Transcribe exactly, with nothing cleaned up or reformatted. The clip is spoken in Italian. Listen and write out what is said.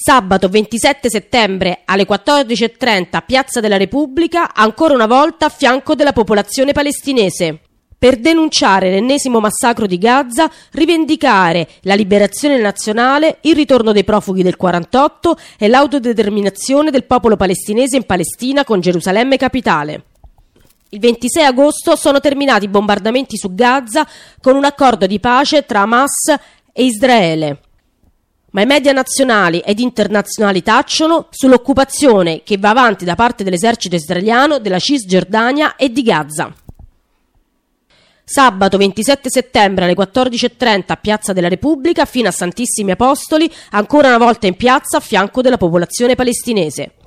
Sabato ventisette settembre alle quattordici e trenta a Piazza della Repubblica, ancora una volta a fianco della popolazione palestinese, per denunciare l'ennesimo massacro di Gaza, rivendicare la liberazione nazionale, il ritorno dei profughi del quarantotto e l'autodeterminazione del popolo palestinese in Palestina con Gerusalemme capitale. Il ventisei agosto sono terminati i bombardamenti su Gaza con un accordo di pace tra Hamas e Israele. Ma i media nazionali ed internazionali tacciono sull'occupazione che va avanti da parte dell'esercito israeliano della Cisgiordania e di Gaza. Sabato ventisette settembre alle quattordici e trenta a Piazza della Repubblica fino a Santissimi Apostoli, ancora una volta in piazza a fianco della popolazione palestinese.